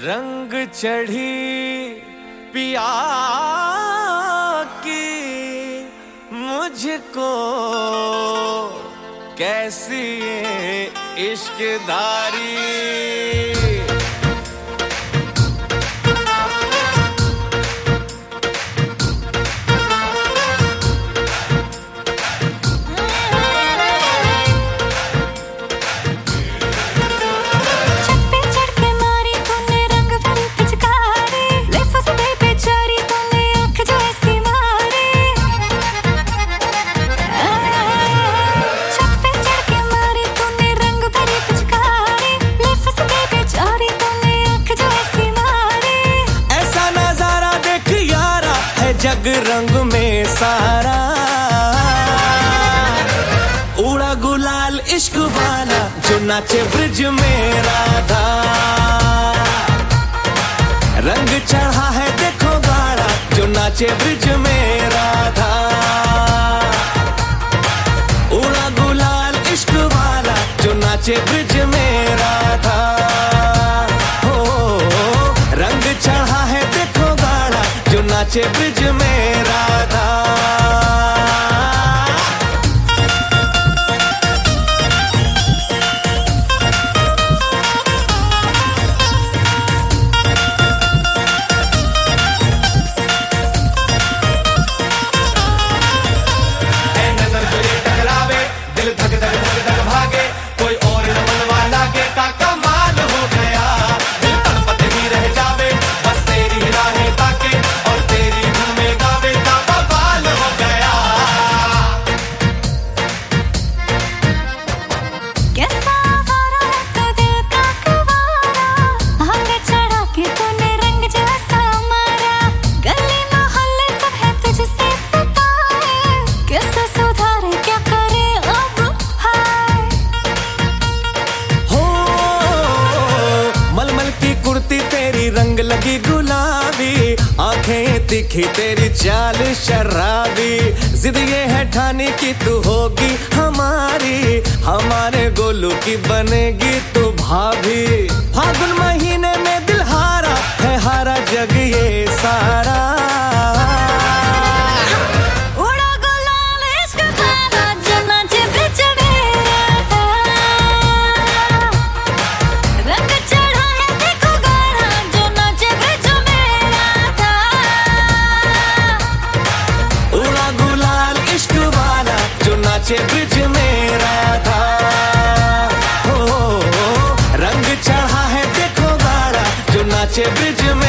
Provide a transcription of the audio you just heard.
रंग चढ़ी पिया की मुझको कैसी ये इश्कदारी। जग रंग में सारा उड़ा गुलाल इश्क वाला जो नाचे ब्रिज में राधा। रंग चढ़ा है देखो गाड़ा जो नाचे ब्रिज में राधा। उड़ा गुलाल इश्क वाला जो नाचे ब्रिज में राधा। हो रंग चढ़ा है देखो गाड़ा जो नाचे ब्रिज में राधा। नजर जो ये टकरावे दिल धक धक धक धक भागे कोई और न मनवा लागे का कमाल हो गया। दिल तड़पत ही रह जावे बस तेरी ही राहें ताके और तेरी धुन में गावे का बवाल हो गया। कैसा आवारा है तो दिल का कुंवारा भांग चढ़ा के तूने रंग जैसा मारा। गली मोहल्ले सब है तुझसे सताए कैसे सुधारे क्या करे अब हाय। हो मलमल की कुर्ती तेरी रंग लगी गुलाबी आंखें तिखी तेरी चाल शराबी। जिद ये है ठाने की तू होगी हमारी हमारे गोलू की बनेगी तू भाभी। फागुन महीने में दिल हारा है हारा जग ये सारा। उड़ा गुलाल इश्क वाला जो नाचे ब्रिज में राधा। रंग चढ़ा है देखो गाड़ा जो नाचे ब्रिज में राधा। उड़ा गुलाल इश्क वाला जो नाचे ब्रिज में राधा। हो रंग चढ़ा है देखो गाड़ा जो नाचे ब्रिज में